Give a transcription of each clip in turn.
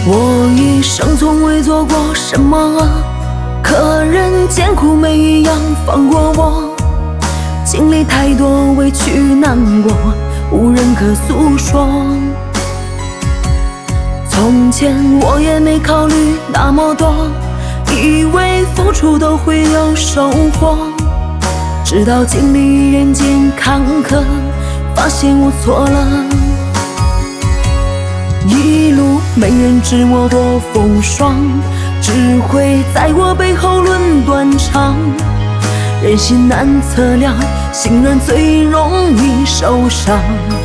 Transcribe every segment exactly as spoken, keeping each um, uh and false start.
我一生从未做过什么，可人间苦美一样放过我。经历太多委屈难过，无人可诉说。从前我也没考虑那么多，以为付出都会有收获，直到经历人间坎坷，发现我错了。一路没人知我多风霜，只会在我背后论断肠。人心难测量，心软最容易受伤。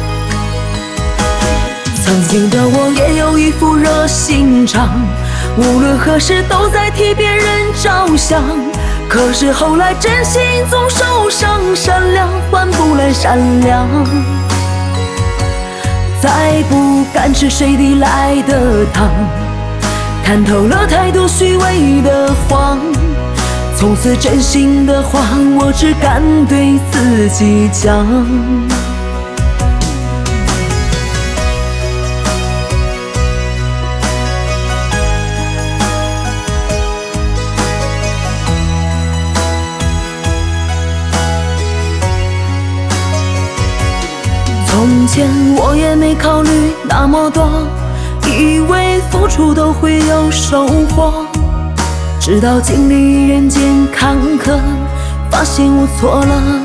曾经的我也有一副热心肠，无论何时都在替别人着想。可是后来真心总受伤，善良换不来善良。再不敢吃谁递来的糖，看透了太多虚伪的谎。从此真心的话，我只敢对自己讲。从前我也没考虑那么多，以为付出都会有收获，直到经历人间坎坷，发现我错了。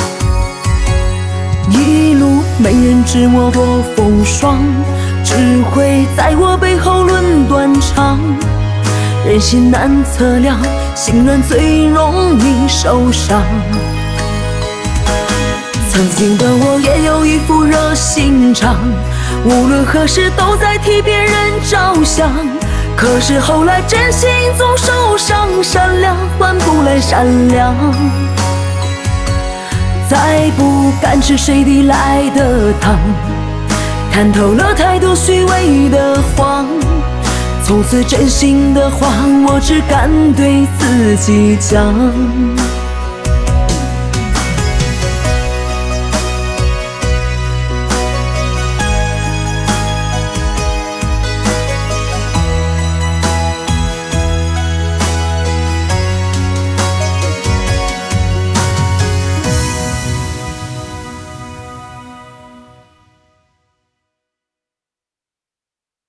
一路没人知我多风霜，只会在我背后论断肠。人心难测量，心软最容易受伤。曾经的我也有一副热心肠，无论何时都在替别人着想。可是后来真心总受伤，善良换不来善良。再不敢吃谁递来的糖，看透了太多虚伪的谎。从此真心的话，我只敢对自己讲。